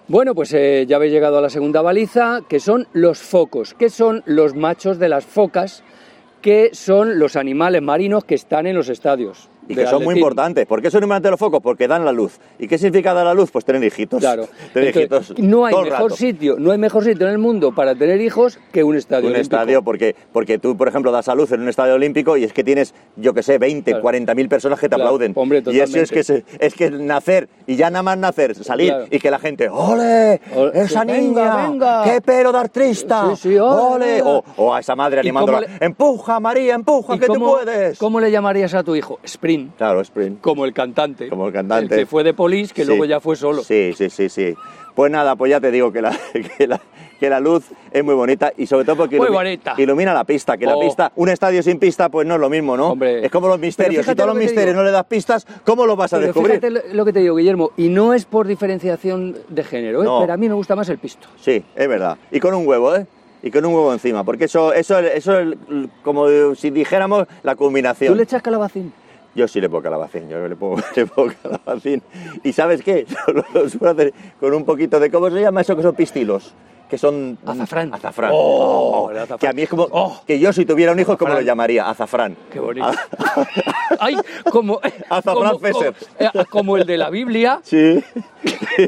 Bueno, pues ya habéis llegado a la segunda baliza, que son los focos, que son los machos de las focas, que son los animales marinos que están en los estadios. Y que son muy importantes. ¿Por qué son importantes los focos? Porque dan la luz. ¿Y qué significa dar la luz? Pues tener hijitos. Claro. Tener Entonces, hijitos no hay todo el mejor rato. sitio, no hay mejor sitio en el mundo para tener hijos que un estadio olímpico. Estadio, porque tú, por ejemplo, das a luz en un estadio olímpico y es que tienes, yo que sé, 20, claro. 40.000 personas que te aplauden. Hombre, y eso es que nacer, y ya nada más nacer, salir, claro. Y que la gente, ¡ole! ¡Esa niña! Venga. ¡Qué pelo de artista! Sí, ¡ole! O a esa madre animándola, ¡empuja, María, empuja, que tú puedes! ¿Cómo le llamarías a tu hijo? Sprint. Claro, Sprint. Como el cantante. El que fue de Police, que sí. luego ya fue solo. Sí. Pues nada, pues ya te digo que la luz es muy bonita y sobre todo porque ilumina la pista, que la pista, un estadio sin pista pues no es lo mismo, ¿no? Hombre, es como los misterios, si todos los misterios no le das pistas, ¿cómo los vas a descubrir? Fíjate lo que te digo, Guillermo, y no es por diferenciación de género, no. Pero a mí me gusta más el pisto. Sí, es verdad. Y con un huevo, Y con un huevo encima, porque eso es como si dijéramos la culminación. ¿Tú le echas calabacín? Yo sí le pongo calabacín, le pongo calabacín. ¿Y sabes qué? Lo suelo hacer con un poquito de... ¿Cómo se llama eso que son pistilos? Que son... Azafrán. Azafrán. Azafrán. Que a mí es como... que yo si tuviera un hijo, azafrán. ¿Cómo lo llamaría? Azafrán. Qué bonito. Ay, como... Azafrán Fesser. Como el de la Biblia. Sí.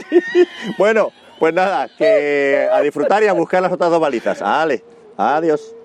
Bueno, pues nada, que a disfrutar y a buscar las otras dos balizas. ¡Ale! Adiós.